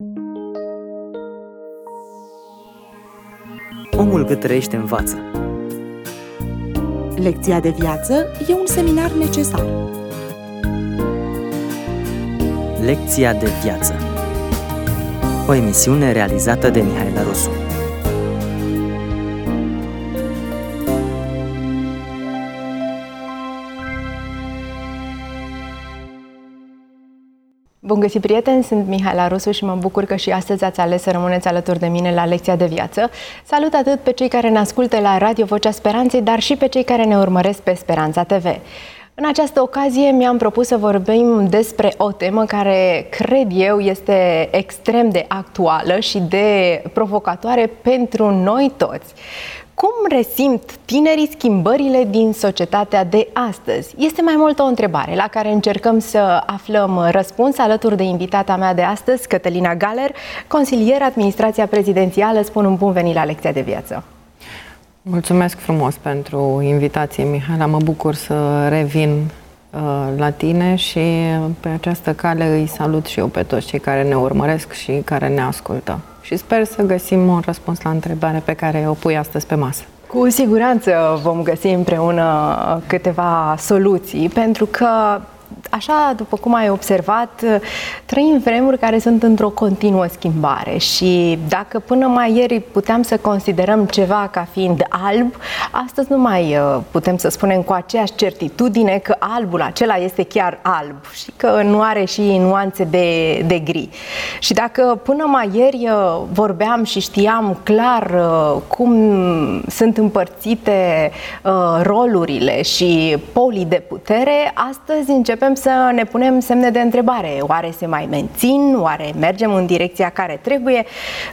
Omul cât trăiește învață. Lecția de viață e un seminar necesar. Lecția de viață. O emisiune realizată de Mihaela Rusu. Bun găsit, prieteni! Sunt Mihaela Rusu și mă bucur că și astăzi ați ales să rămâneți alături de mine la Lecția de Viață. Salut atât pe cei care ne ascultă la Radio Vocea Speranței, dar și pe cei care ne urmăresc pe Speranța TV. În această ocazie mi-am propus să vorbim despre o temă care, cred eu, este extrem de actuală și de provocatoare pentru noi toți. Cum resimt tinerii schimbările din societatea de astăzi? Este mai mult o întrebare la care încercăm să aflăm răspuns alături de invitata mea de astăzi, Cătălina Galer, consilier administrația prezidențială. Spun un bun venit la Lecția de Viață. Mulțumesc frumos pentru invitație, Mihaela. Mă bucur să revin la tine și pe această cale îi salut și eu pe toți cei care ne urmăresc și care ne ascultă. Și sper să găsim un răspuns la întrebarea pe care o pui astăzi pe masă. Cu siguranță vom găsi împreună câteva soluții, pentru că, așa după cum ai observat, trăim vremuri care sunt într-o continuă schimbare și dacă până mai ieri puteam să considerăm ceva ca fiind alb, astăzi nu mai putem să spunem cu aceeași certitudine că albul acela este chiar alb și că nu are și nuanțe de gri. Și dacă până mai ieri vorbeam și știam clar cum sunt împărțite rolurile și polii de putere, astăzi începem să ne punem semne de întrebare. Oare se mai mențin? Oare mergem în direcția care trebuie?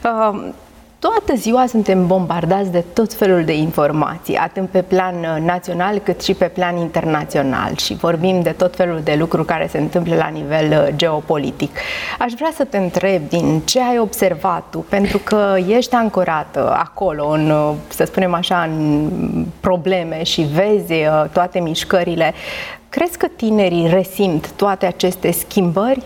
Toată ziua suntem bombardați de tot felul de informații, atât pe plan național cât și pe plan internațional, și vorbim de tot felul de lucruri care se întâmplă la nivel geopolitic. Aș vrea să te întreb din ce ai observat tu, pentru că ești ancorată acolo, în, să spunem așa, în probleme și vezi toate mișcările. Crezi că tinerii resimt toate aceste schimbări?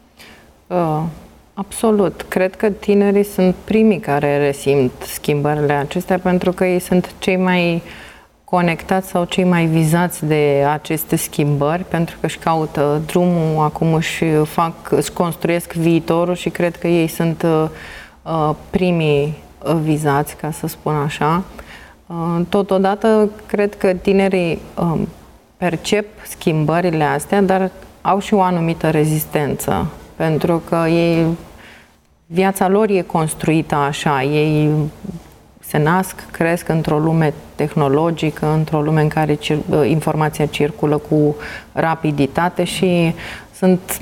Absolut. Cred că tinerii sunt primii care resimt schimbările acestea, pentru că ei sunt cei mai conectați sau cei mai vizați de aceste schimbări, pentru că își caută drumul, acum își construiesc viitorul și cred că ei sunt primii vizați, ca să spun așa. Totodată, cred că tinerii percep schimbările astea, dar au și o anumită rezistență, pentru că viața lor e construită așa, ei se nasc, cresc într-o lume tehnologică, într-o lume în care informația circulă cu rapiditate și sunt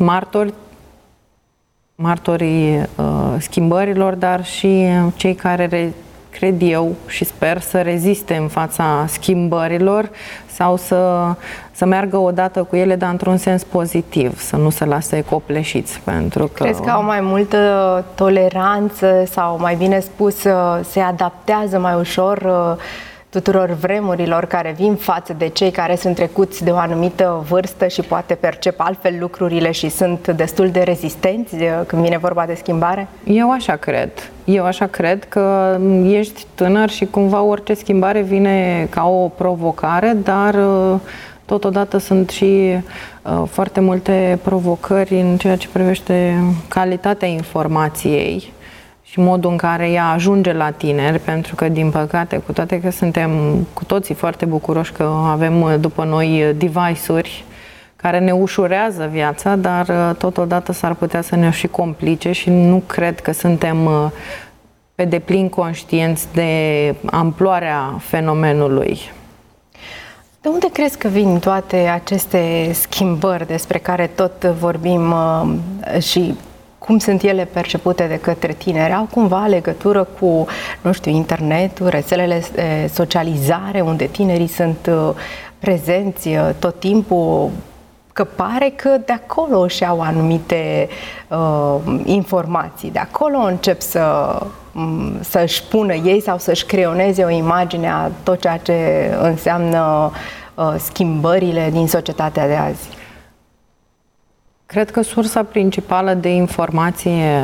martorii schimbărilor, dar și cei care cred eu și sper să reziste în fața schimbărilor sau să meargă odată cu ele, dar într-un sens pozitiv, să nu se lase copleșiți. Crezi că au mai multă toleranță sau, mai bine spus, se adaptează mai ușor tuturor vremurilor care vin față de cei care sunt trecuți de o anumită vârstă și poate percep altfel lucrurile și sunt destul de rezistenți când vine vorba de schimbare? Eu așa cred. Eu așa cred că ești tânăr și cumva orice schimbare vine ca o provocare, dar totodată sunt și foarte multe provocări în ceea ce privește calitatea informației și modul în care ea ajunge la tineri, pentru că, din păcate, cu toate că suntem cu toții foarte bucuroși că avem după noi device-uri care ne ușurează viața, dar totodată s-ar putea să ne și complice și nu cred că suntem pe deplin conștienți de amploarea fenomenului. De unde crezi că vin toate aceste schimbări despre care tot vorbim și cum sunt ele percepute de către tineri? Au cumva legătură cu, nu știu, internetul, rețelele de socializare, unde tinerii sunt prezenți tot timpul? Că pare că de acolo își iau anumite informații, de acolo încep să-și pună ei sau să-și creioneze o imagine a tot ceea ce înseamnă schimbările din societatea de azi. Cred că sursa principală de informație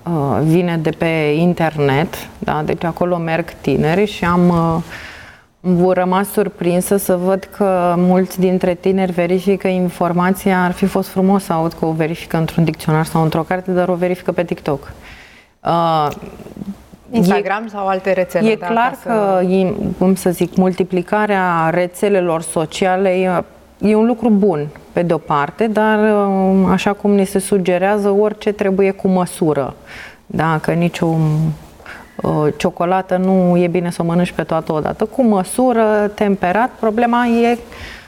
vine de pe internet, da? Deci acolo merg tineri și am rămas surprinsă să văd că mulți dintre tineri verifică informația, ar fi fost frumos să aud că o verifică într-un dicționar sau într-o carte, dar o verifică pe TikTok. Instagram sau alte rețele. E clar că, cum să zic, multiplicarea rețelelor sociale e un lucru bun, pe de-o parte, dar așa cum ni se sugerează, orice trebuie cu măsură. Da, că nicio ciocolată nu e bine să o mănânci pe toată odată. Cu măsură, temperat. Problema e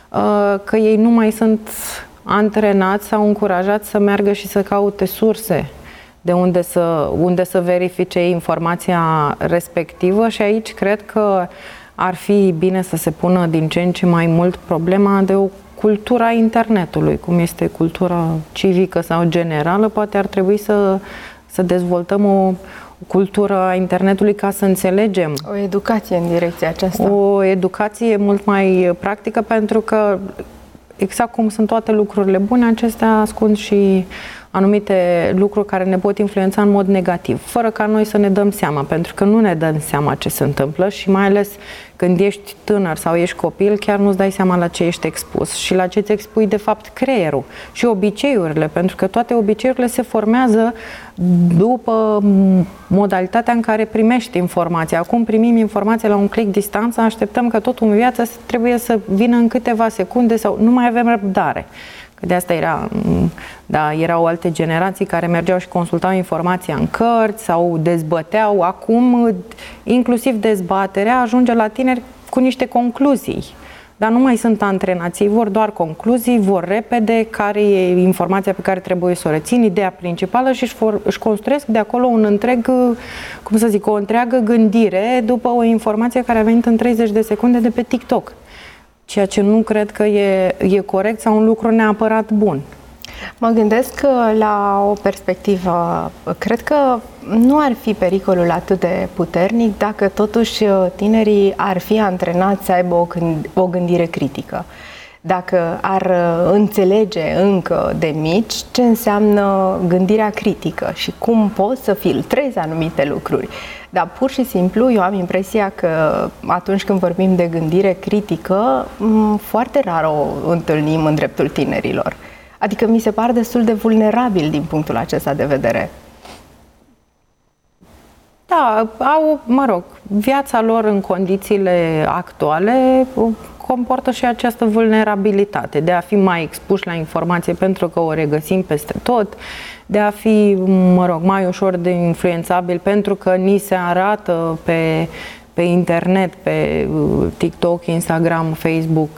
că ei nu mai sunt antrenați sau încurajați să meargă și să caute surse de unde să verifice informația respectivă și aici cred că ar fi bine să se pună din ce în ce mai mult problema de o cultura internetului, cum este cultura civică sau generală. Poate ar trebui să dezvoltăm o cultură a internetului ca să înțelegem. O educație în direcția aceasta. O educație mult mai practică, pentru că exact cum sunt toate lucrurile bune, acestea ascund și anumite lucruri care ne pot influența în mod negativ, fără ca noi să ne dăm seama, pentru că nu ne dăm seama ce se întâmplă și mai ales când ești tânăr sau ești copil, chiar nu-ți dai seama la ce ești expus și la ce ți expui de fapt creierul și obiceiurile, pentru că toate obiceiurile se formează după modalitatea în care primești informația. Acum primim informația la un click distanță, așteptăm că totul în viață trebuie să vină în câteva secunde sau nu mai avem răbdare. Că de asta erau alte generații care mergeau și consultau informația în cărți sau dezbăteau. Acum, inclusiv dezbaterea ajunge la tineri cu niște concluzii. Dar nu mai sunt antrenați, vor doar concluzii, vor repede care e informația pe care trebuie să o rețin, ideea principală și își construiesc de acolo un întreg, o întreagă gândire după o informație care a venit în 30 de secunde de pe TikTok. Ceea ce nu cred că e corect sau un lucru neapărat bun. Mă gândesc la o perspectivă. Cred că nu ar fi pericolul atât de puternic dacă totuși tinerii ar fi antrenați să aibă o gândire critică. Dacă ar înțelege încă de mici ce înseamnă gândirea critică și cum poți să filtrezi anumite lucruri. Dar pur și simplu eu am impresia că atunci când vorbim de gândire critică, foarte rar o întâlnim în dreptul tinerilor. Adică mi se pare destul de vulnerabil din punctul acesta de vedere. Da, au, viața lor în condițiile actuale comportă și această vulnerabilitate de a fi mai expuși la informație pentru că o regăsim peste tot, de a fi, mai ușor de influențabil pentru că ni se arată pe internet, pe TikTok, Instagram, Facebook,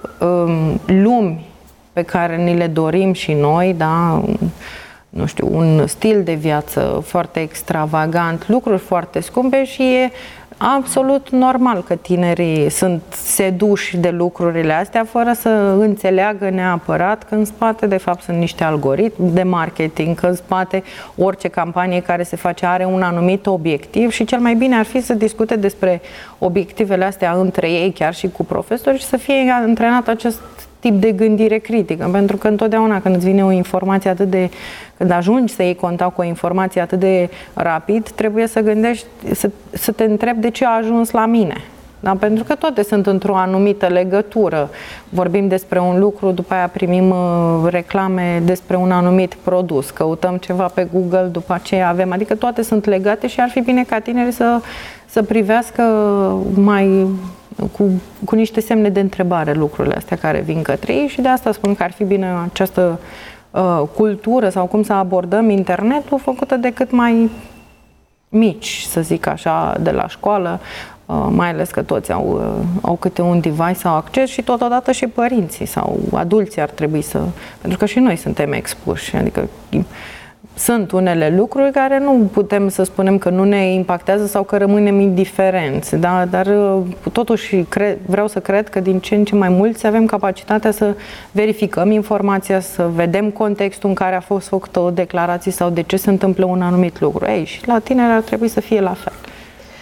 lumi pe care ni le dorim și noi, da? Nu știu, un stil de viață foarte extravagant, lucruri foarte scumpe și e absolut normal că tinerii sunt seduși de lucrurile astea fără să înțeleagă neapărat că în spate de fapt sunt niște algoritmi de marketing, că în spate orice campanie care se face are un anumit obiectiv și cel mai bine ar fi să discute despre obiectivele astea între ei, chiar și cu profesori, și să fie antrenat acest tip de gândire critică, pentru că întotdeauna când îți vine o informație când ajungi să iei contact cu o informație atât de rapid, trebuie să gândești, să te întrebi de ce a ajuns la mine. Da? Pentru că toate sunt într-o anumită legătură. Vorbim despre un lucru, după aia primim reclame despre un anumit produs, căutăm ceva pe Google, după aceea avem, adică toate sunt legate și ar fi bine ca tinerii să privească mai cu niște semne de întrebare lucrurile astea care vin către ei și de asta spun că ar fi bine această cultură sau cum să abordăm internetul făcută de cât mai mici, să zic așa, de la școală, mai ales că toți au câte un device sau acces și totodată și părinții sau adulții ar trebui pentru că și noi suntem expuși, adică sunt unele lucruri care nu putem să spunem că nu ne impactează sau că rămânem indiferenți, da? Dar totuși vreau să cred că din ce în ce mai mulți avem capacitatea să verificăm informația, să vedem contextul în care a fost făcută o declarație sau de ce se întâmplă un anumit lucru. Ei, și la tineri ar trebui să fie la fel.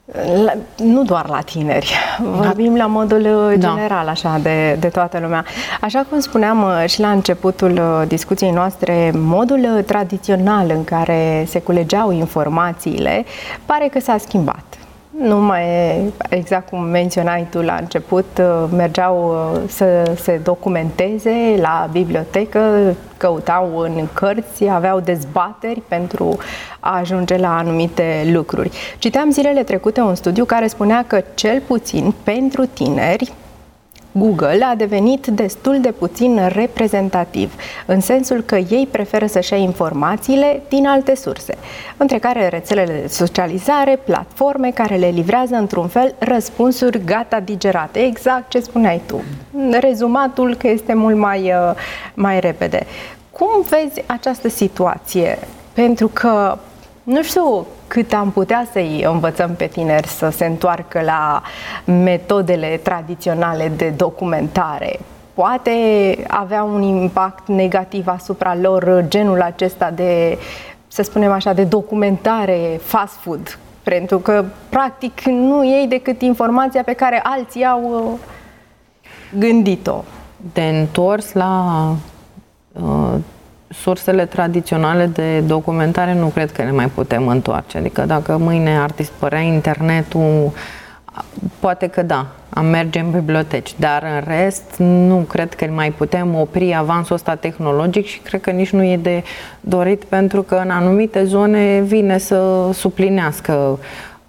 Nu doar la tineri, vorbim la modul general, așa, de toată lumea. Așa cum spuneam și la începutul discuției noastre, modul tradițional în care se culegeau informațiile pare că s-a schimbat. Nu mai e, exact cum menționai tu la început, mergeau să se documenteze la bibliotecă, căutau în cărți, aveau dezbateri pentru a ajunge la anumite lucruri. Citeam zilele trecute un studiu care spunea că, cel puțin pentru tineri, Google a devenit destul de puțin reprezentativ, în sensul că ei preferă să-și ia informațiile din alte surse, între care rețelele de socializare, platforme care le livrează într-un fel răspunsuri gata digerate, exact ce spuneai tu. Rezumatul că este mult mai repede. Cum vezi această situație? Pentru că nu știu cât am putea să-i învățăm pe tineri să se întoarcă la metodele tradiționale de documentare. Poate avea un impact negativ asupra lor genul acesta de, să spunem așa, de documentare fast food, pentru că practic nu iei decât informația pe care alții au gândit-o. De întors la sursele tradiționale de documentare nu cred că ne mai putem întoarce. Adică dacă mâine ar dispărea internetul, poate că da, am merge în biblioteci, dar în rest nu cred că mai putem opri avansul ăsta tehnologic și cred că nici nu e de dorit, pentru că în anumite zone vine să suplinească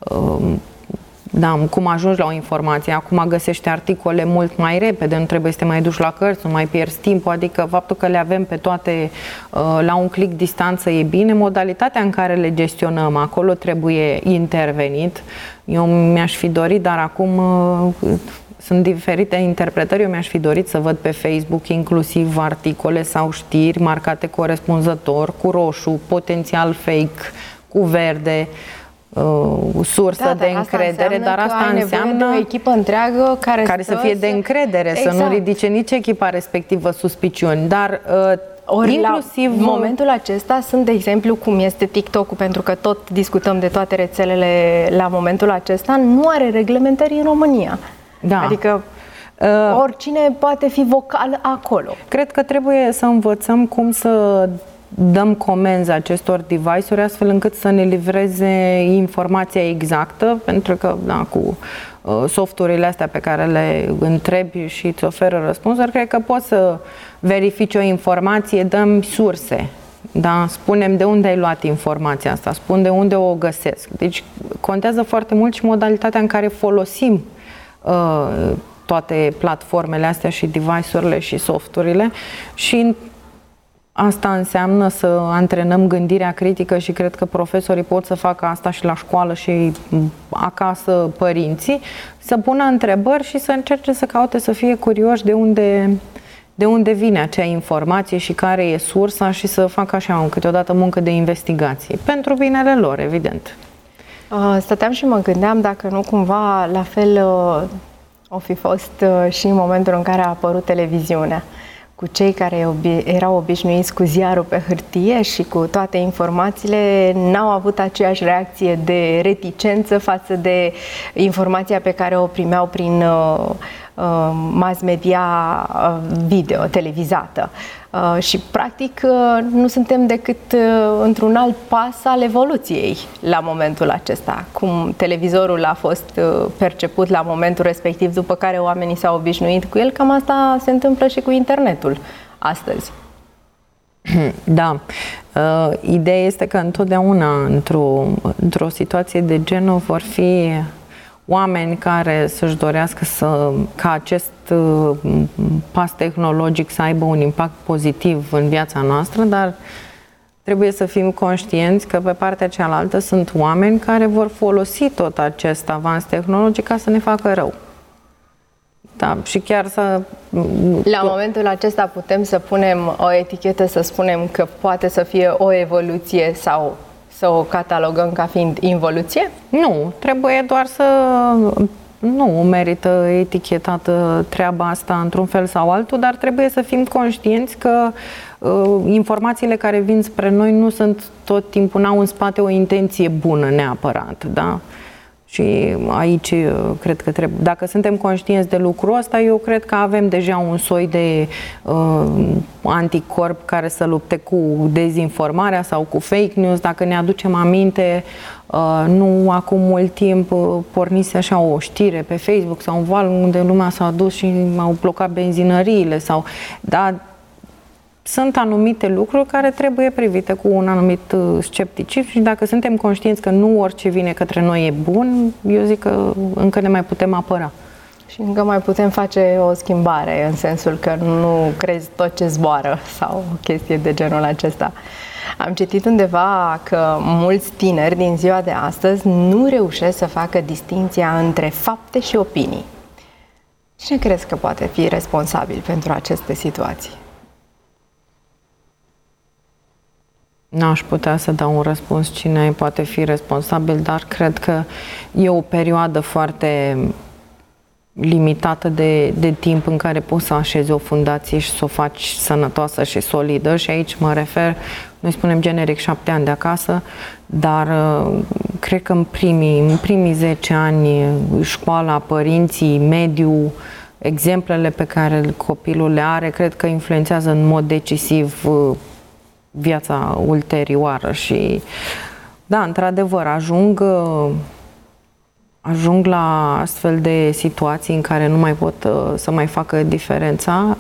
cum ajungi la o informație. Acum găsești articole mult mai repede, nu trebuie să te mai duci la cărți, nu mai pierzi timpul, adică faptul că le avem pe toate la un click distanță e bine. Modalitatea în care le gestionăm, acolo trebuie intervenit. Eu mi-aș fi dorit, dar acum sunt diferite interpretări, eu mi-aș fi dorit să văd pe Facebook inclusiv articole sau știri marcate corespunzător, cu roșu, potențial fake, cu verde, sursă de încredere, dar asta înseamnă o echipă întreagă care să fie de încredere, exact. Să nu ridice nici echipa respectivă suspiciuni, dar inclusiv în momentul acesta sunt, de exemplu, cum este TikTok-ul, pentru că tot discutăm de toate rețelele la momentul acesta, nu are reglementări în România. Da. Adică oricine poate fi vocal acolo. Cred că trebuie să învățăm cum să dăm comenzi acestor device-uri astfel încât să ne livreze informația exactă, pentru că cu softurile astea pe care le întrebi și îți oferă răspunsuri, cred că poți să verifici o informație, dăm surse, da? Spunem de unde ai luat informația asta, spun de unde o găsesc. Deci contează foarte mult și modalitatea în care folosim toate platformele astea și device-urile și softurile și asta înseamnă să antrenăm gândirea critică și cred că profesorii pot să facă asta și la școală și acasă părinții, să pună întrebări și să încerce să caute, să fie curioși de unde vine acea informație și care e sursa și să facă așa câteodată muncă de investigație. Pentru binele lor, evident. Stăteam și mă gândeam dacă nu cumva la fel o fi fost și în momentul în care a apărut televiziunea, cu cei care erau obișnuiți cu ziarul pe hârtie și cu toate informațiile, n-au avut aceeași reacție de reticență față de informația pe care o primeau prin mass media video, televizată. Și practic nu suntem decât într-un alt pas al evoluției la momentul acesta, cum televizorul a fost perceput la momentul respectiv, după care oamenii s-au obișnuit cu el, cam asta se întâmplă și cu internetul astăzi. Da. Ideea este că întotdeauna într-o situație de genul vor fi oameni care să-și dorească ca acest pas tehnologic să aibă un impact pozitiv în viața noastră, dar trebuie să fim conștienți că pe partea cealaltă sunt oameni care vor folosi tot acest avans tehnologic ca să ne facă rău. Da, și chiar să... La momentul acesta putem să punem o etichetă, să spunem că poate să fie o evoluție sau să o catalogăm ca fiind involuție? Nu, trebuie doar să... Nu merită etichetată treaba asta într-un fel sau altul, dar trebuie să fim conștienți că informațiile care vin spre noi nu sunt tot timpul, n-au în spate o intenție bună neapărat, da? Și aici cred că trebuie, dacă suntem conștienți de lucrul ăsta, eu cred că avem deja un soi de anticorp care să lupte cu dezinformarea sau cu fake news. Dacă ne aducem aminte, nu acum mult timp pornise așa o știre pe Facebook sau un val unde lumea s-a dus și au blocat benzinăriile sau... Da, sunt anumite lucruri care trebuie privite cu un anumit scepticism și dacă suntem conștienți că nu orice vine către noi e bun, eu zic că încă ne mai putem apăra. Și încă mai putem face o schimbare, în sensul că nu crezi tot ce zboară sau o chestie de genul acesta. Am citit undeva că mulți tineri din ziua de astăzi nu reușesc să facă distinția între fapte și opinii. Cine crezi că poate fi responsabil pentru aceste situații? N-aș putea să dau un răspuns cine poate fi responsabil, dar cred că e o perioadă foarte limitată de timp în care poți să așezi o fundație și să o faci sănătoasă și solidă și aici mă refer, noi spunem generic 7 ani de acasă, dar cred că în primii 10 ani școala, părinții, mediul, exemplele pe care copilul le are, cred că influențează în mod decisiv viața ulterioară și da, într-adevăr, ajung la astfel de situații în care nu mai pot să mai facă diferența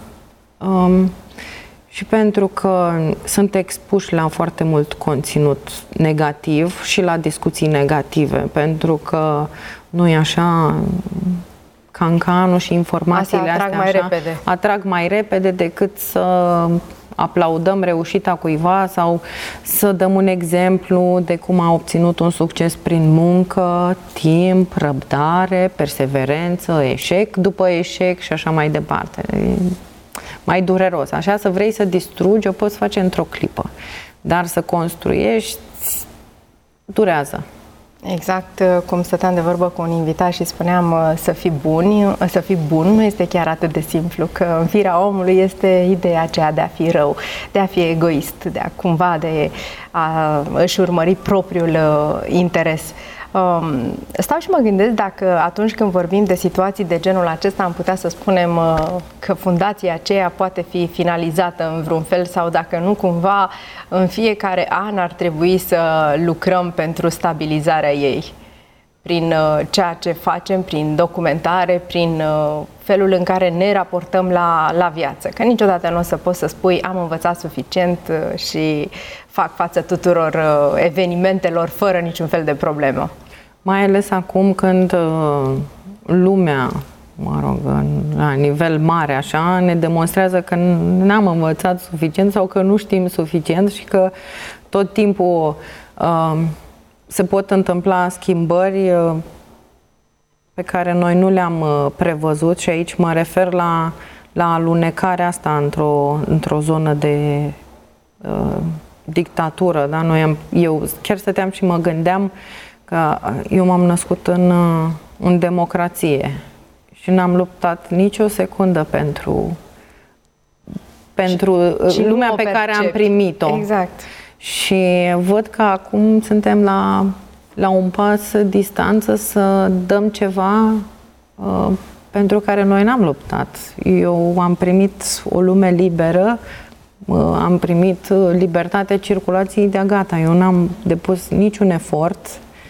și pentru că sunt expuși la foarte mult conținut negativ și la discuții negative, pentru că nu e așa, cancanul și informațiile astea atrag mai repede decât să aplaudăm reușita cuiva sau să dăm un exemplu de cum a obținut un succes prin muncă, timp, răbdare, perseverență, eșec după eșec și așa mai departe. Mai dureros. Așa, să vrei să distrugi, o poți face într-o clipă. Dar să construiești, durează. Exact cum stăteam de vorbă cu un invitat și spuneam să fii bun nu este chiar atât de simplu, că în firea omului este ideea aceea de a fi rău, de a fi egoist, de a cumva de a își urmări propriul interes. Stau și mă gândesc dacă atunci când vorbim de situații de genul acesta am putea să spunem că fundația aceea poate fi finalizată în vreun fel sau dacă nu cumva în fiecare an ar trebui să lucrăm pentru stabilizarea ei prin ceea ce facem, prin documentare, prin felul în care ne raportăm la viață. Că niciodată nu o să poți să spui am învățat suficient și fac față tuturor evenimentelor fără niciun fel de problemă. Mai ales acum când lumea, mă rog, la nivel mare așa, ne demonstrează că n-am învățat suficient sau că nu știm suficient și că tot timpul se pot întâmpla schimbări pe care noi nu le-am prevăzut și aici mă refer la alunecarea asta într-o zonă de dictatură. Da? Eu chiar stăteam și mă gândeam că eu m-am născut în democrație și n-am luptat nicio secundă pentru și lumea pe care am primit-o. Exact. Și văd că acum suntem la un pas distanță să dăm ceva pentru care noi n-am luptat. Eu am primit o lume liberă, am primit libertatea circulației de-a gata. Eu n-am depus niciun efort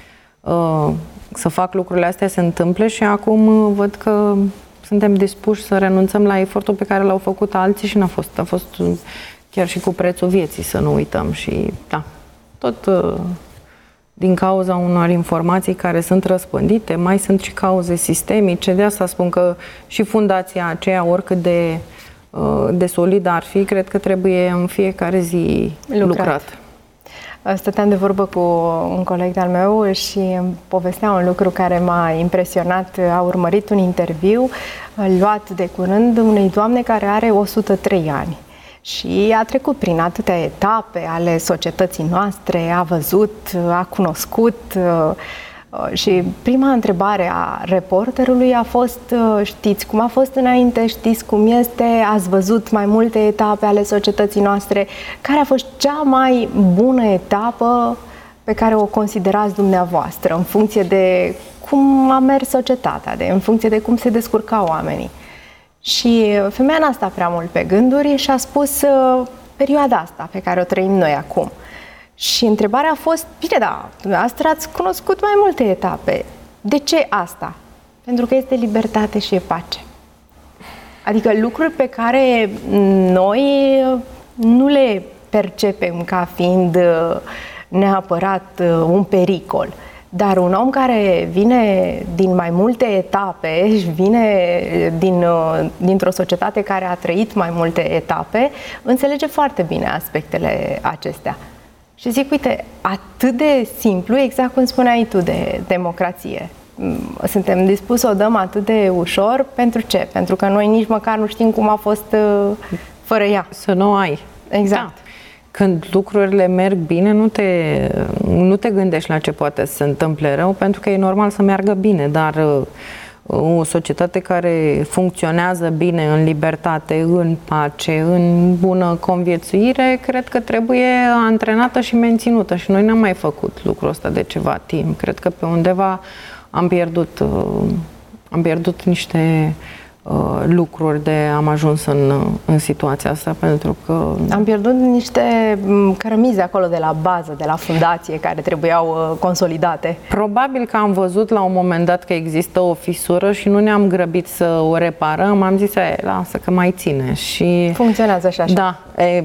să fac lucrurile astea se întâmple și acum văd că suntem dispuși să renunțăm la efortul pe care l-au făcut alții și a fost chiar și cu prețul vieții, să nu uităm. Și da, tot din cauza unor informații care sunt răspândite, mai sunt și cauze sistemice. De asta spun că și fundația aceea, oricât de solidă ar fi, cred că trebuie în fiecare zi lucrat. Stăteam de vorbă cu un coleg de-al meu și îmi povestea un lucru care m-a impresionat. A urmărit un interviu luat de curând unei doamne care are 103 ani. Și a trecut prin atâtea etape ale societății noastre, a văzut, a cunoscut și prima întrebare a reporterului a fost: știți cum a fost înainte, știți cum este, ați văzut mai multe etape ale societății noastre, care a fost cea mai bună etapă pe care o considerați dumneavoastră în funcție de cum a mers societatea, în funcție de cum se descurcau oamenii. Și femeia n-a stat prea mult pe gânduri și a spus perioada asta pe care o trăim noi acum. Și întrebarea a fost, bine, da, dumneavoastră ați cunoscut mai multe etape. De ce asta? Pentru că este libertate și e pace. Adică lucruri pe care noi nu le percepem ca fiind neapărat un pericol. Dar un om care vine din mai multe etape și vine dintr-o societate care a trăit mai multe etape, înțelege foarte bine aspectele acestea. Și zic, uite, atât de simplu, exact cum spuneai tu, de democrație. Suntem dispuși să o dăm atât de ușor, pentru ce? Pentru că noi nici măcar nu știm cum a fost fără ea. Să nu ai. Exact. Da. Când lucrurile merg bine, nu te gândești la ce poate să se întâmple rău, pentru că e normal să meargă bine, dar o societate care funcționează bine în libertate, în pace, în bună conviețuire, cred că trebuie antrenată și menținută. Și noi n-am mai făcut lucrul ăsta de ceva timp. Cred că pe undeva am pierdut niște lucruri de am ajuns în situația asta, pentru că... Am pierdut niște cărămizi acolo de la bază, de la fundație, care trebuiau consolidate. Probabil că am văzut la un moment dat că există o fisură și nu ne-am grăbit să o reparăm, am zis, lasă că mai ține. Și funcționează și așa. Da.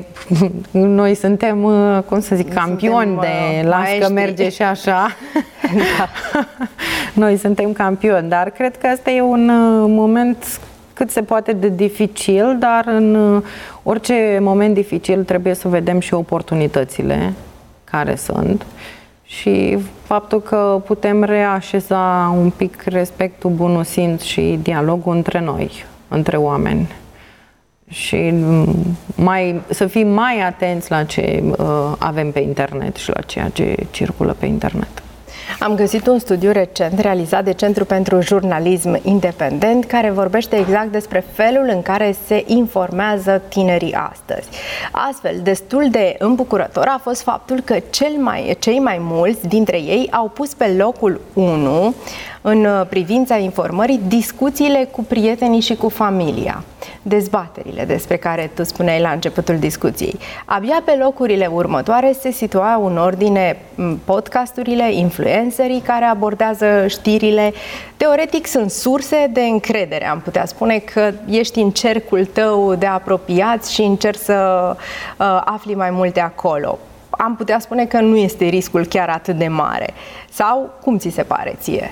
Noi suntem, cum să zic, campioni de las că merge și așa. Da. Noi suntem campioni, dar cred că asta e un moment cât se poate de dificil, dar în orice moment dificil trebuie să vedem și oportunitățile care sunt și faptul că putem reașeza un pic respectul, bunul simț și dialogul între noi, între oameni. Și să fim mai atenți la ce avem pe internet și la ceea ce circulă pe internet. Am găsit un studiu recent realizat de Centrul pentru Jurnalism Independent care vorbește exact despre felul în care se informează tinerii astăzi. Astfel, destul de îmbucurător a fost faptul că cei mai mulți dintre ei au pus pe locul 1 în privința informării discuțiile cu prietenii și cu familia, dezbaterile despre care tu spuneai la începutul discuției. Abia pe locurile următoare se situau în ordine podcasturile, influencerii care abordează știrile. Teoretic sunt surse de încredere, am putea spune că ești în cercul tău de apropiați și încerci să afli mai multe acolo. Am putea spune că nu este riscul chiar atât de mare. Sau cum ți se pare ție?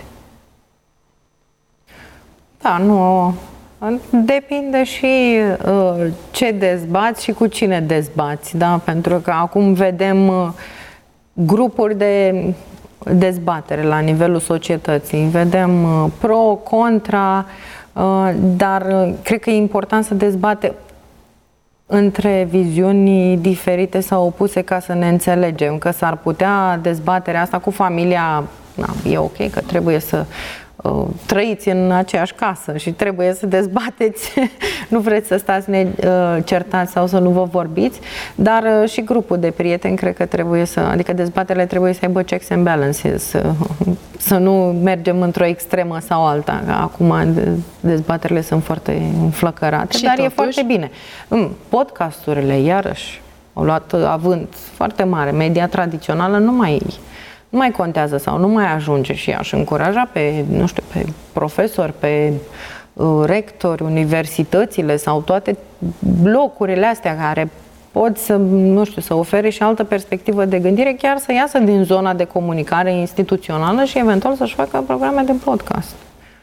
Da, nu. Depinde și ce dezbați și cu cine dezbați, da? Pentru că acum vedem grupuri de dezbatere la nivelul societății, vedem pro, contra, dar cred că e important să dezbate între viziuni diferite sau opuse ca să ne înțelegem, că s-ar putea dezbaterea asta cu familia, e ok, că trebuie să trăiți în aceeași casă și trebuie să dezbateți, nu vreți să stați certați sau să nu vă vorbiți, dar și grupul de prieteni cred că trebuie adică dezbaterile trebuie să aibă checks and balances, să nu mergem într-o extremă sau alta. Acum dezbaterile sunt foarte înflăcărate, dar totuși, e foarte bine. Podcasturile, iarăși, au luat avânt foarte mare. Media tradițională nu mai contează sau nu mai ajunge și aș încuraja pe profesori, pe rectori, universitățile sau toate blocurile astea care pot să ofere și altă perspectivă de gândire, chiar să iasă din zona de comunicare instituțională și eventual să-și facă programe de podcast.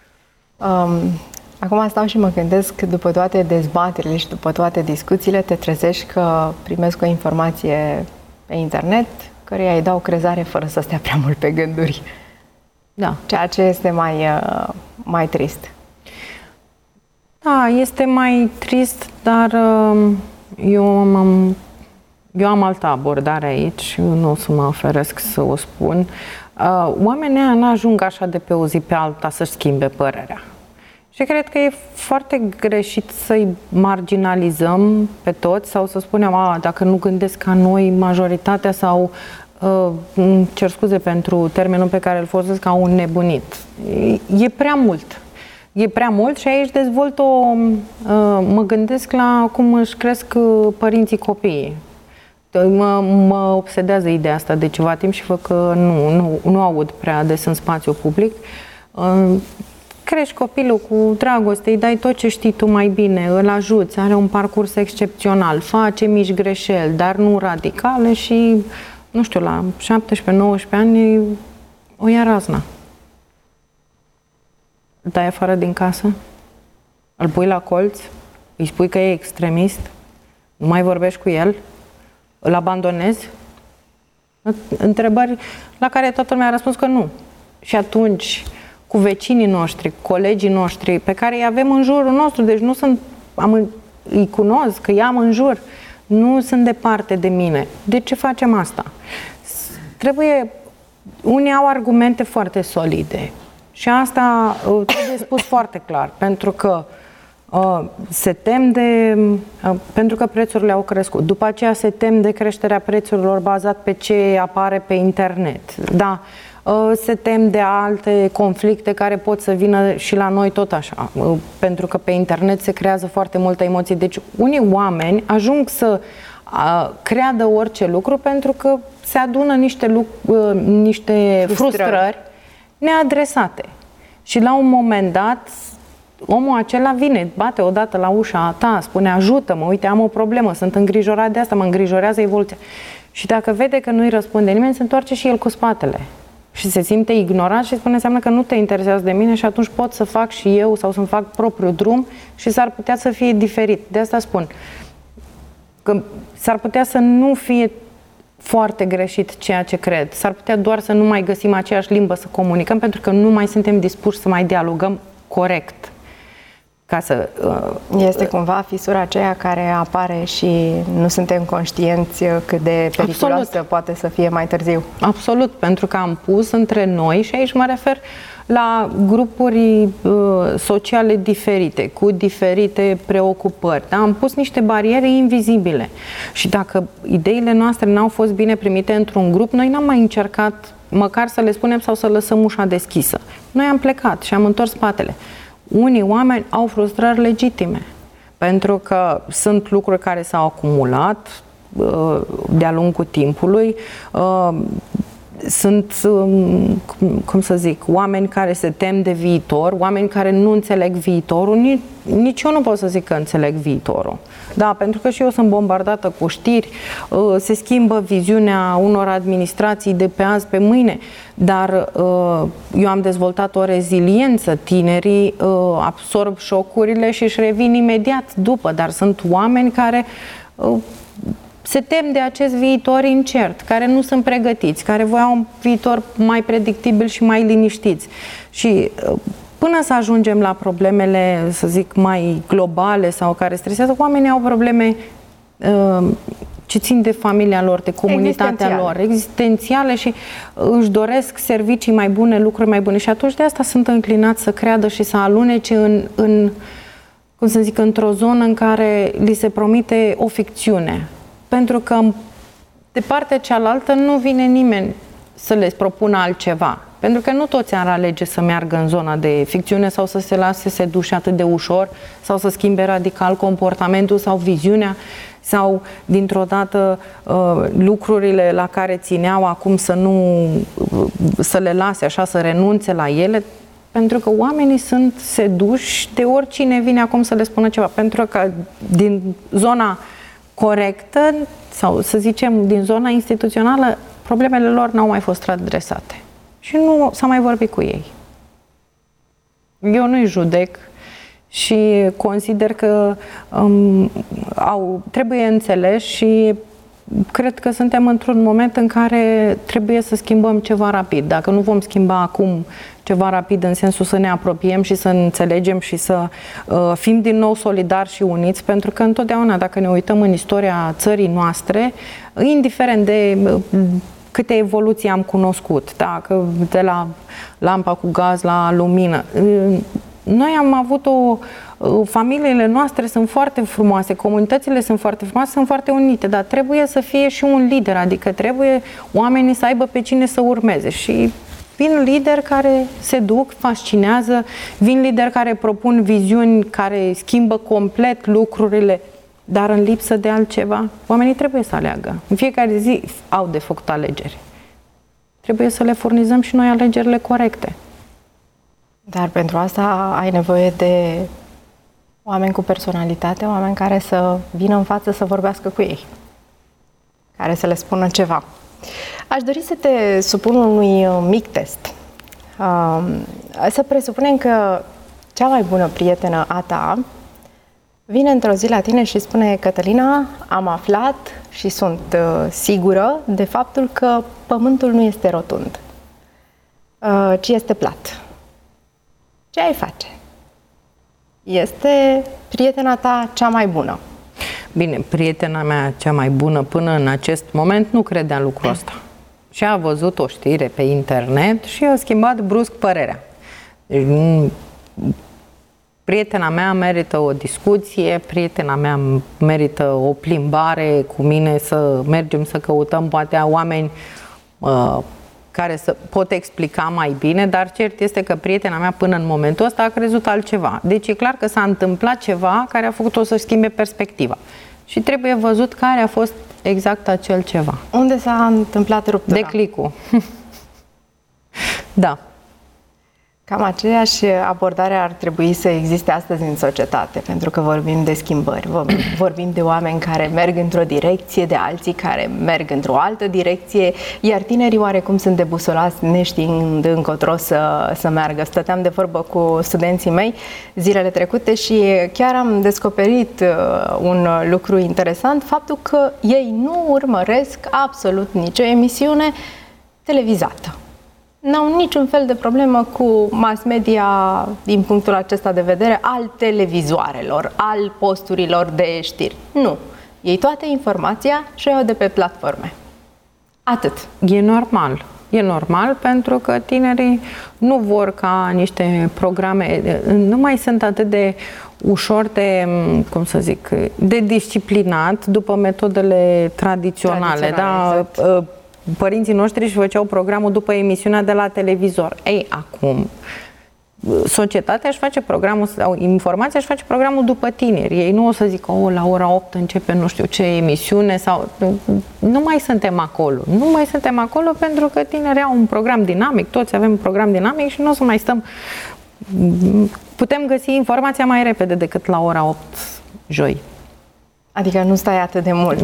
Acum stau și mă gândesc, după toate dezbaterile și după toate discuțiile, te trezești că primesc o informație pe internet căreia îi dau crezare fără să stea prea mult pe gânduri. Da. Ceea ce este mai trist. Da, este mai trist, dar eu am altă abordare aici, nu o să mă oferesc să o spun. Oamenii n-ajung așa de pe o zi pe alta să-și schimbe părerea. Și cred că e foarte greșit să-i marginalizăm pe toți sau să spunem, dacă nu gândesc ca noi majoritatea sau cer scuze pentru termenul pe care îl folosesc, au înnebunit. E prea mult. E prea mult și aici dezvolt mă gândesc la cum își cresc părinții copiii. Mă obsedează ideea asta de ceva timp și văd că nu aud prea des în spațiu public. Crești copilul cu dragoste, îi dai tot ce știi tu mai bine, îl ajuți, are un parcurs excepțional, face mici greșeli, dar nu radicale și, nu știu, la 17-19 ani o ia razna. Îl dai afară din casă, îl pui la colț, îi spui că e extremist, nu mai vorbești cu el, îl abandonezi? Întrebări la care toată lumea a răspuns că nu. Și atunci, cu vecinii noștri, colegii noștri, pe care îi avem în jurul nostru, deci nu sunt, îi cunosc, că i-am în jur, nu sunt departe de mine. De ce facem asta? Unii au argumente foarte solide și asta trebuie spus foarte clar, pentru că se tem pentru că prețurile au crescut. După aceea se tem de creșterea prețurilor bazat pe ce apare pe internet. Da, se tem de alte conflicte care pot să vină și la noi tot așa, pentru că pe internet se creează foarte multă emoție. Deci unii oameni ajung să creadă orice lucru pentru că se adună niște frustrări neadresate. Și la un moment dat omul acela vine, bate odată la ușa ta, spune ajută-mă, uite am o problemă, sunt îngrijorat de asta, mă îngrijorează evoluția. Și dacă vede că nu-i răspunde nimeni, se întoarce și el cu spatele. Și se simte ignorat și spune înseamnă că nu te interesează de mine și atunci pot să fac și eu sau să-mi fac propriul drum și s-ar putea să fie diferit. De asta spun că s-ar putea să nu fie foarte greșit ceea ce cred. S-ar putea doar să nu mai găsim aceeași limbă să comunicăm pentru că nu mai suntem dispuși să mai dialogăm corect. Este cumva fisura aceea care apare și nu suntem conștienți cât de periculoasă poate să fie mai târziu. Absolut, pentru că am pus între noi, și aici mă refer la grupuri sociale diferite, cu diferite preocupări. Da? Am pus niște bariere invizibile. Și dacă ideile noastre n-au fost bine primite într-un grup, noi n-am mai încercat măcar să le spunem sau să lăsăm ușa deschisă. Noi am plecat și am întors spatele. Unii oameni au frustrări legitime, pentru că sunt lucruri care s-au acumulat de-a lungul timpului, sunt, cum să zic, oameni care se tem de viitor, oameni care nu înțeleg viitorul, nici eu nu pot să zic că înțeleg viitorul. Da, pentru că și eu sunt bombardată cu știri, se schimbă viziunea unor administrații de pe azi pe mâine, dar eu am dezvoltat o reziliență, tinerii absorb șocurile și își revin imediat după, dar sunt oameni care se tem de acest viitor incert, care nu sunt pregătiți, care voiau un viitor mai predictibil și mai liniștiți. Și până să ajungem la problemele, să zic, mai globale sau care stresează, oamenii au probleme ce țin de familia lor, de comunitatea lor, existențiale și își doresc servicii mai bune, lucruri mai bune. Și atunci de asta sunt înclinați să creadă și să alunece cum să zic, într-o zonă în care li se promite o ficțiune. Pentru că de partea cealaltă nu vine nimeni să le propună altceva. Pentru că nu toți ar alege să meargă în zona de ficțiune sau să se lase seduși atât de ușor sau să schimbe radical comportamentul sau viziunea sau dintr-o dată lucrurile la care țineau acum să le lase așa, să renunțe la ele. Pentru că oamenii sunt seduși de oricine vine acum să le spună ceva. Pentru că din zona corectă sau să zicem din zona instituțională, problemele lor n-au mai fost adresate. Și nu s-a mai vorbit cu ei. Eu nu-i judec și consider că trebuie înțeles și cred că suntem într-un moment în care trebuie să schimbăm ceva rapid. Dacă nu vom schimba acum ceva rapid în sensul să ne apropiem și să înțelegem și să fim din nou solidari și uniți, pentru că întotdeauna dacă ne uităm în istoria țării noastre, indiferent de câte evoluții am cunoscut, dacă de la lampa cu gaz la lumină, noi am avut familiile noastre sunt foarte frumoase, comunitățile sunt foarte frumoase, sunt foarte unite, dar trebuie să fie și un lider, adică trebuie oamenii să aibă pe cine să urmeze și vin lideri care se duc, fascinează, vin lideri care propun viziuni, care schimbă complet lucrurile, dar în lipsă de altceva, oamenii trebuie să aleagă. În fiecare zi au de făcut alegeri. Trebuie să le furnizăm și noi alegerile corecte. Dar pentru asta ai nevoie de oameni cu personalitate, oameni care să vină în față să vorbească cu ei, care să le spună ceva. Aș dori să te supun unui mic test. Să presupunem că cea mai bună prietenă a ta vine într-o zi la tine și spune: Cătălina, am aflat și sunt sigură de faptul că Pământul nu este rotund, ci este plat. Ce ai face? Este prietena ta cea mai bună. Bine, prietena mea cea mai bună până în acest moment nu credea lucrul ăsta. Și a văzut o știre pe internet și a schimbat brusc părerea. Deci, prietena mea merită o discuție, prietena mea merită o plimbare cu mine, să mergem să căutăm poate oameni care să pot explica mai bine, dar cert este că prietena mea până în momentul ăsta a crezut altceva. Deci e clar că s-a întâmplat ceva care a făcut-o să schimbe perspectiva. Și trebuie văzut care a fost exact acel ceva. Unde s-a întâmplat ruptura? Declicul. Da. Cam aceeași abordare ar trebui să existe astăzi în societate, pentru că vorbim de schimbări, vorbim de oameni care merg într-o direcție, de alții care merg într-o altă direcție, iar tinerii oarecum sunt debusolați neștiind încotro să meargă. Stăteam de vorbă cu studenții mei zilele trecute și chiar am descoperit un lucru interesant, faptul că ei nu urmăresc absolut nicio emisiune televizată. N-au niciun fel de problemă cu mass media din punctul acesta de vedere al televizoarelor, al posturilor de știri. Nu. Ei toată informația și o iau de pe platforme. Atât. E normal. E normal pentru că tinerii nu vor ca niște programe, nu mai sunt atât de ușor de, cum să zic, de disciplinat după metodele tradiționale. Da? Exact. Părinții noștri își făceau programul după emisiunea de la televizor. Ei, acum, societatea își face programul, sau informația își face programul după tineri. Ei nu o să zică, la ora 8 începe nu știu ce emisiune sau... Nu mai suntem acolo. Nu mai suntem acolo pentru că tinerii au un program dinamic, toți avem un program dinamic și nu o să mai stăm... Putem găsi informația mai repede decât la ora 8 joi. Adică nu stai atât de mult.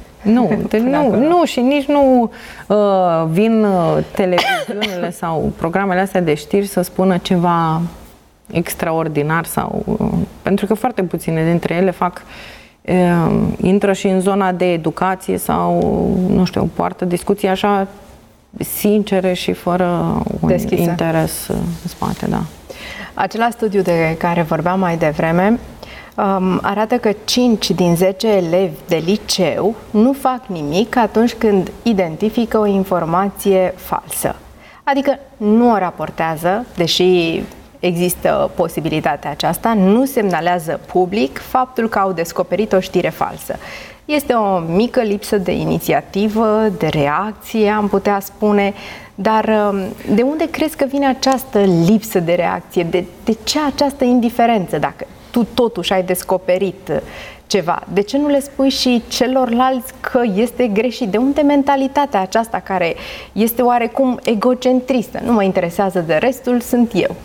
Nu, și nici nu vin televiziunile sau programele astea de știri să spună ceva extraordinar sau... pentru că foarte puține dintre ele intră și în zona de educație sau, nu știu, poartă discuții așa sincere și fără un interes în spate, da. Acela studiu de care vorbeam mai devreme arată că 5 din 10 elevi de liceu nu fac nimic atunci când identifică o informație falsă. Adică nu o raportează, deși există posibilitatea aceasta, nu semnalează public faptul că au descoperit o știre falsă. Este o mică lipsă de inițiativă, de reacție, am putea spune, dar de unde crezi că vine această lipsă de reacție? De ce această indiferență? Dacă tu totuși ai descoperit ceva, de ce nu le spui și celorlalți că este greșit? De unde mentalitatea aceasta care este oarecum egocentristă? Nu mă interesează de restul, sunt eu.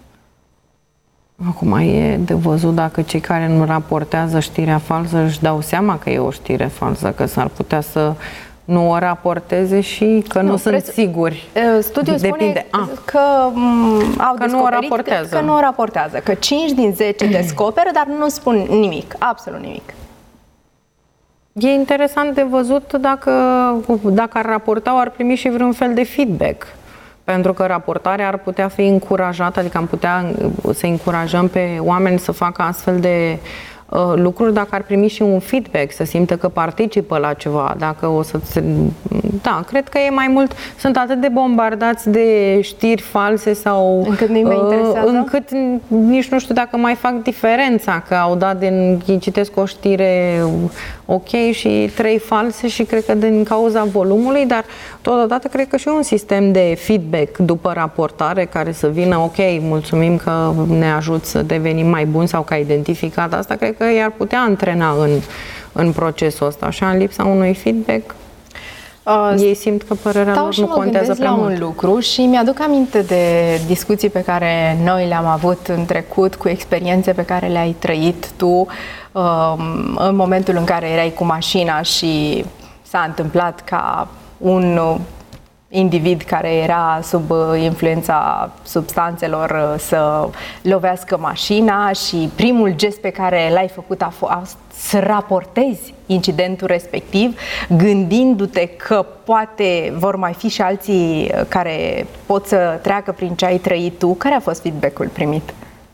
Acum e de văzut dacă cei care nu raportează știrea falsă își dau seama că e o știre falsă, că s-ar putea să nu o raporteze și că nu sunt siguri. Studiul spune că au descoperit că nu o raportează, că 5 din 10 descoperă, dar nu spun nimic, absolut nimic. E interesant de văzut dacă ar raporta, ar primi și vreun fel de feedback. Pentru că raportarea ar putea fi încurajată, adică am putea să încurajăm pe oameni să facă astfel de lucruri dacă ar primi și un feedback, să simtă că participă la ceva, dacă o să da, cred că e mai mult, sunt atât de bombardați de știri false sau încât nu-i mai interesează? Încât nici nu știu dacă mai fac diferența, că au dat citesc o știre ok și 3 false și cred că din cauza volumului, dar totodată cred că și un sistem de feedback după raportare care să vină, ok, mulțumim că ne ajut să devenim mai buni sau că ai identificat asta, cred că i-ar putea antrena în procesul ăsta. Așa, în lipsa unui feedback, ei simt că părerea lor nu contează prea mult. un lucru și mi-aduc aminte de discuții pe care noi le-am avut în trecut, cu experiențe pe care le-ai trăit tu în momentul în care erai cu mașina și s-a întâmplat ca un individ care era sub influența substanțelor să lovească mașina și primul gest pe care l-ai făcut a fost să raportezi incidentul respectiv, gândindu-te că poate vor mai fi și alții care pot să treacă prin ce ai trăit tu. Care a fost feedback-ul primit?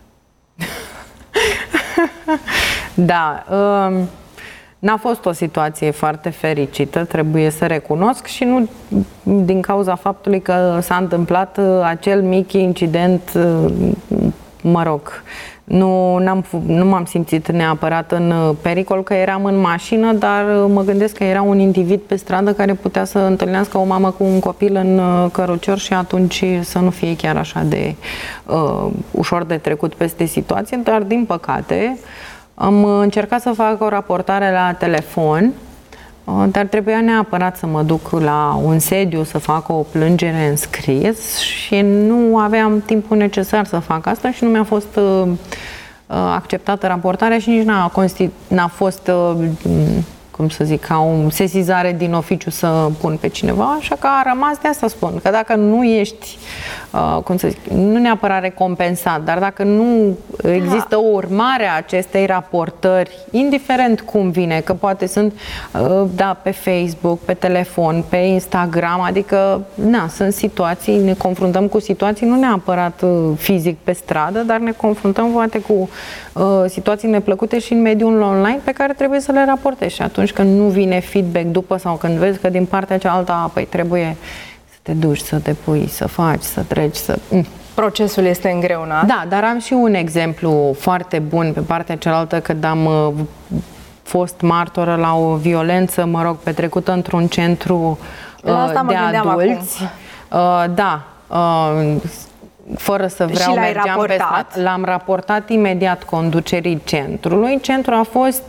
Da, n-a fost o situație foarte fericită, trebuie să recunosc, și nu din cauza faptului că s-a întâmplat acel mic incident, mă rog, nu m-am simțit neapărat în pericol, că eram în mașină, dar mă gândesc că era un individ pe stradă care putea să întâlnească o mamă cu un copil în cărucior și atunci să nu fie chiar așa de ușor de trecut peste situație, dar din păcate am încercat să fac o raportare la telefon, dar trebuia neapărat să mă duc la un sediu să fac o plângere în scris și nu aveam timpul necesar să fac asta și nu mi-a fost acceptată raportarea și nici n-a fost, cum să zic, ca o sesizare din oficiu să pun pe cineva, așa că a rămas, de asta spun, că dacă nu ești, cum să zic, nu neapărat recompensat, dar dacă nu există o urmare a acestei raportări, indiferent cum vine, că poate sunt, da, pe Facebook, pe telefon, pe Instagram, adică, na, sunt situații, ne confruntăm cu situații, nu neapărat fizic pe stradă, dar ne confruntăm poate cu situații neplăcute și în mediul online pe care trebuie să le raportezi. Și atunci când nu vine feedback după sau când vezi că din partea cealaltă, păi trebuie să te duci, să te pui, să faci, să treci, să... Procesul este îngreunat. Da, dar am și un exemplu foarte bun pe partea cealaltă, când am fost martoră la o violență, mă rog, petrecută într-un centru de adulți. Da, fără să vreau, mergeam pe stat. L-am raportat imediat conducerii centrului. Centrul a fost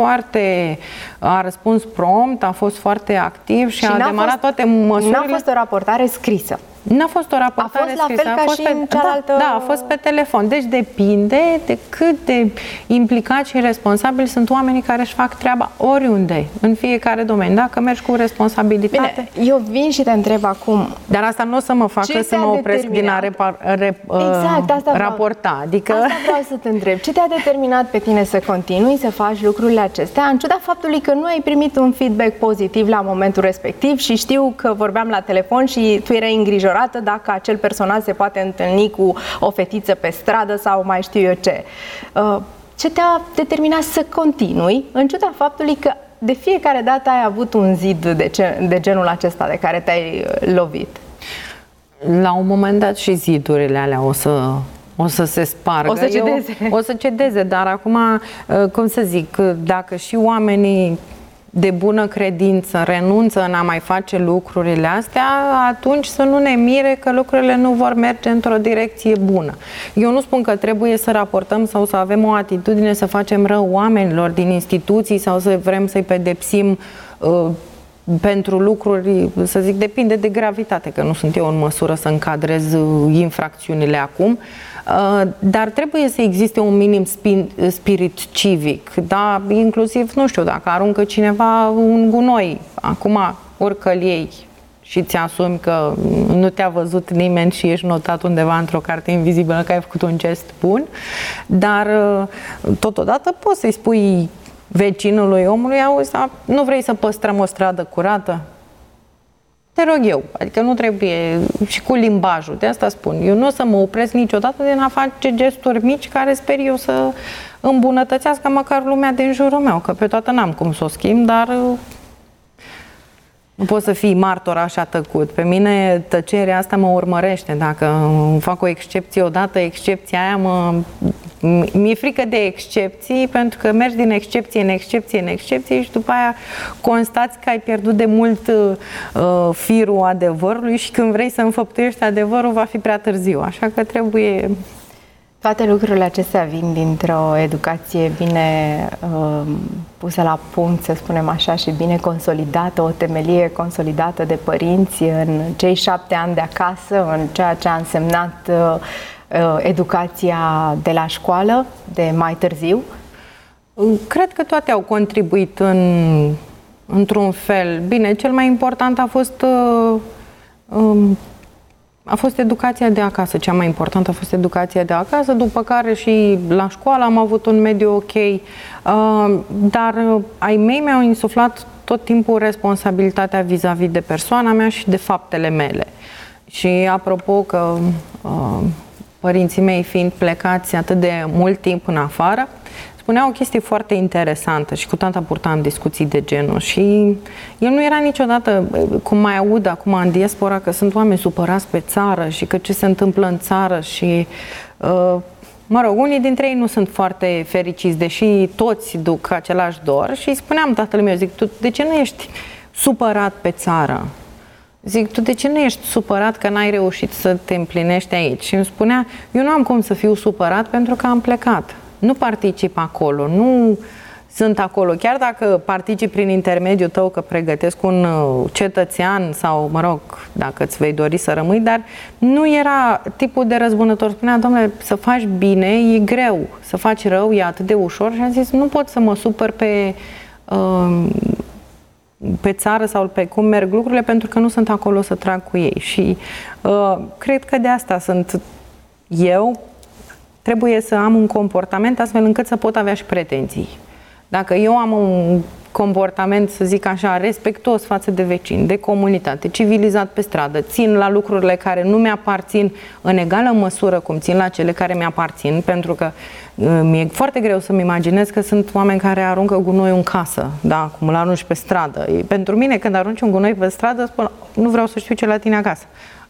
a răspuns prompt, a fost foarte activ și a demarat toate măsurile. N-a fost o raportare scrisă. N-a fost o raportare scrisă. A fost la fel ca și în cealaltă... Da, a fost pe telefon. Deci depinde de cât de implicați și responsabili sunt oamenii care își fac treaba oriunde, în fiecare domeniu. Dacă mergi cu responsabilitate... Bine, eu vin și te întreb acum... Dar asta nu o să mă facă să mă opresc din a raporta. Adică... Asta vreau să te întreb. Ce te-a determinat pe tine să continui să faci lucrurile acestea, în ciuda faptului că nu ai primit un feedback pozitiv la momentul respectiv și știu că vorbeam la telefon și tu erai îngrijorată dacă acel personaj se poate întâlni cu o fetiță pe stradă sau mai știu eu ce. Ce te-a determinat să continui, în ciuda faptului că de fiecare dată ai avut un zid de genul acesta de care te-ai lovit? La un moment dat și zidurile alea o să se spargă. O să cedeze. O să cedeze, dar acum, cum să zic, dacă și oamenii de bună credință renunță în a mai face lucrurile astea, atunci să nu ne mire că lucrurile nu vor merge într-o direcție bună. Eu nu spun că trebuie să raportăm sau să avem o atitudine să facem rău oamenilor din instituții sau să vrem să-i pedepsim pentru lucruri, să zic, depinde de gravitate, că nu sunt eu în măsură să încadrez infracțiunile acum, dar trebuie să existe un minim spirit civic, da? Inclusiv, nu știu, dacă aruncă cineva un gunoi, acum urcă-l ei și ți asumi că nu te-a văzut nimeni și ești notat undeva într-o carte invizibilă că ai făcut un gest bun, dar totodată poți să-i spui vecinului omului, auzi, nu vrei să păstrăm o stradă curată? Te rog eu, adică nu trebuie, și cu limbajul, de asta spun, eu nu o să mă opresc niciodată din a face gesturi mici care sper eu să îmbunătățească măcar lumea din jurul meu, că pe toată n-am cum să o schimb, dar Nu poți să fii martor așa tăcut. Pe mine tăcerea asta mă urmărește. Dacă fac o excepție odată, excepția aia mi-e frică de excepții, pentru că mergi din excepție în excepție în excepție și după aia constați că ai pierdut de mult firul adevărului și când vrei să înfăptuiești adevărul va fi prea târziu. Așa că trebuie... Toate lucrurile acestea vin dintr-o educație bine pusă la punct, să spunem așa, și bine consolidată, o temelie consolidată de părinți în cei 7 ani de acasă, în ceea ce a însemnat educația de la școală, de mai târziu? Cred că toate au contribuit într-un fel. Bine, cel mai important a fost educația de acasă. Cea mai importantă a fost educația de acasă, după care și la școală am avut un mediu ok, dar ai mei mi-au insuflat tot timpul responsabilitatea vis-a-vis de persoana mea și de faptele mele. Și apropo că părinții mei fiind plecați atât de mult timp în afară, spunea o chestie foarte interesantă și cu tata purtam discuții de genul și el nu era niciodată, cum mai aud acum în diaspora, că sunt oameni supărați pe țară și că ce se întâmplă în țară și mă rog, unii dintre ei nu sunt foarte fericiți, deși toți duc același dor și spuneam tatălui meu, zic, tu de ce nu ești supărat pe țară? Zic, tu de ce nu ești supărat că n-ai reușit să te împlinești aici? Și îmi spunea, eu nu am cum să fiu supărat pentru că am plecat. Nu particip acolo, nu sunt acolo. Chiar dacă particip prin intermediul tău că pregătesc un cetățean sau, mă rog, dacă îți vei dori să rămâi, dar nu era tipul de răzbunător. Spunea, domnule, să faci bine e greu, să faci rău e atât de ușor. Și am zis, nu pot să mă supăr pe țară sau pe cum merg lucrurile, pentru că nu sunt acolo să trag cu ei. Și cred că de asta sunt eu. Trebuie să am un comportament astfel încât să pot avea și pretenții. Dacă eu am un comportament, să zic așa, respectuos față de vecini, de comunitate, civilizat pe stradă, țin la lucrurile care nu mi-aparțin în egală măsură cum țin la cele care mi-aparțin, pentru că mi-e foarte greu să-mi imaginez că sunt oameni care aruncă gunoi în casă, da, cum îl arunci pe stradă. Pentru mine, când arunci un gunoi pe stradă, spun, nu vreau să știu ce la tine acasă.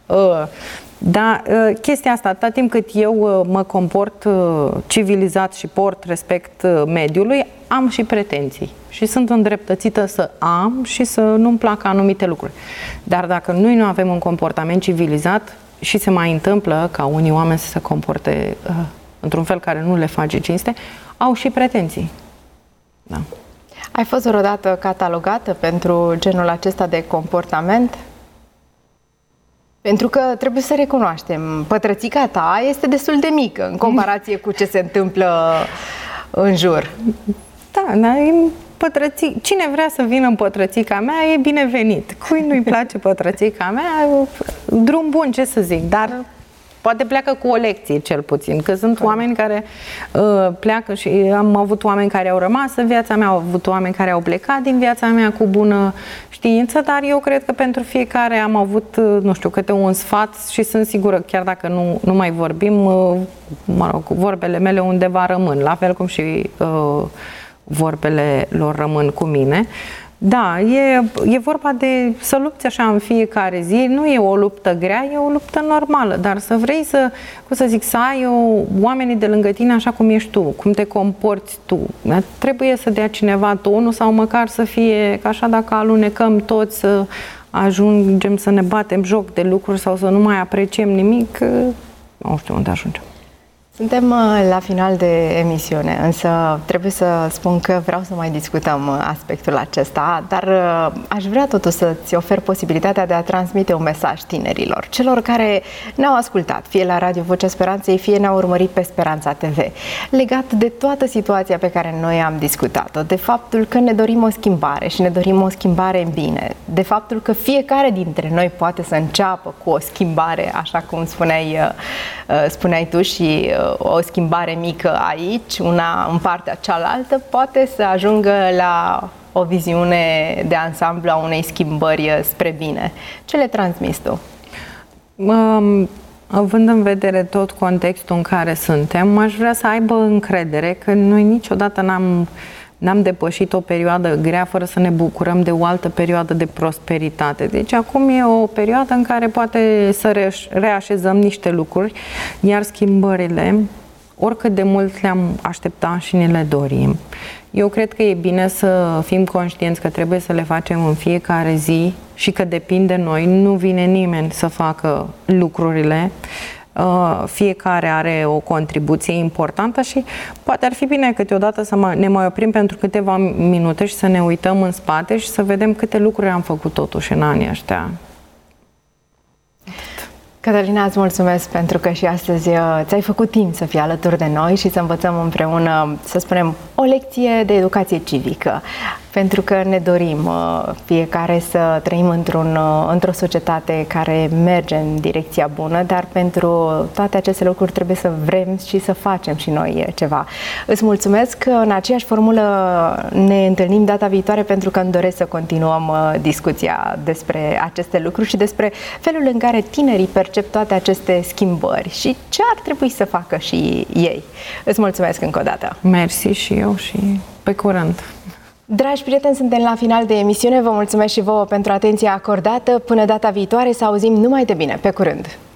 Da, chestia asta, atât timp cât eu mă comport civilizat și port respect mediului, am și pretenții și sunt îndreptățită să am și să nu-mi placă anumite lucruri. Dar dacă noi nu avem un comportament civilizat și se mai întâmplă ca unii oameni să se comporte într-un fel care nu le face cinste, au și pretenții. Da. Ai fost vreodată catalogată pentru genul acesta de comportament? Pentru că trebuie să recunoaștem, pătrățica ta este destul de mică în comparație cu ce se întâmplă în jur. Da, dar cine vrea să vină în pătrățica mea e binevenit. Cui nu-i place pătrățica mea, drum bun, ce să zic, dar poate pleacă cu o lecție, cel puțin, că sunt oameni care pleacă și am avut oameni care au rămas în viața mea, au avut oameni care au plecat din viața mea cu bună știință, dar eu cred că pentru fiecare am avut, nu știu, câte un sfat și sunt sigură, chiar dacă nu mai vorbim, mă rog, vorbele mele undeva rămân, la fel cum și vorbele lor rămân cu mine. Da, e vorba de să lupți așa în fiecare zi, nu e o luptă grea, e o luptă normală, dar să vrei să ai oamenii de lângă tine așa cum ești tu, cum te comporți tu. Dar trebuie să dea cineva tonul sau măcar să fie, că așa dacă alunecăm toți să ajungem să ne batem joc de lucruri sau să nu mai apreciem nimic, nu știu unde ajungem. Suntem la final de emisiune, însă trebuie să spun că vreau să mai discutăm aspectul acesta, dar aș vrea totuși să-ți ofer posibilitatea de a transmite un mesaj tinerilor, celor care ne-au ascultat, fie la Radio Vocea Speranței, fie ne-au urmărit pe Speranța TV, legat de toată situația pe care noi am discutat-o, de faptul că ne dorim o schimbare și ne dorim o schimbare în bine, de faptul că fiecare dintre noi poate să înceapă cu o schimbare, așa cum spuneai tu, și o schimbare mică aici, una în partea cealaltă, poate să ajungă la o viziune de ansamblu a unei schimbări spre bine. Ce le transmiți tu? Având în vedere tot contextul în care suntem, aș vrea să aibă încredere că noi niciodată n-am n-am depășit o perioadă grea fără să ne bucurăm de o altă perioadă de prosperitate. Deci acum e o perioadă în care poate să reașezăm niște lucruri, iar schimbările, oricât de mult le-am așteptat și ne le dorim, eu cred că e bine să fim conștienți că trebuie să le facem în fiecare zi și că depinde de noi, nu vine nimeni să facă lucrurile. Fiecare are o contribuție importantă și poate ar fi bine câteodată să ne mai oprim pentru câteva minute și să ne uităm în spate și să vedem câte lucruri am făcut totuși în anii ăștia. Cătălina, îți mulțumesc pentru că și astăzi ți-ai făcut timp să fii alături de noi și să învățăm împreună, să spunem, o lecție de educație civică. Pentru că ne dorim fiecare să trăim într-o societate care merge în direcția bună, dar pentru toate aceste lucruri trebuie să vrem și să facem și noi ceva. Îți mulțumesc că în aceeași formulă ne întâlnim data viitoare, pentru că îmi doresc să continuăm discuția despre aceste lucruri și despre felul în care tinerii percep toate aceste schimbări și ce ar trebui să facă și ei. Îți mulțumesc încă o dată. Mersi și eu și pe curând. Dragi prieteni, suntem la final de emisiune. Vă mulțumesc și vouă pentru atenția acordată. Până data viitoare, să auzim numai de bine. Pe curând!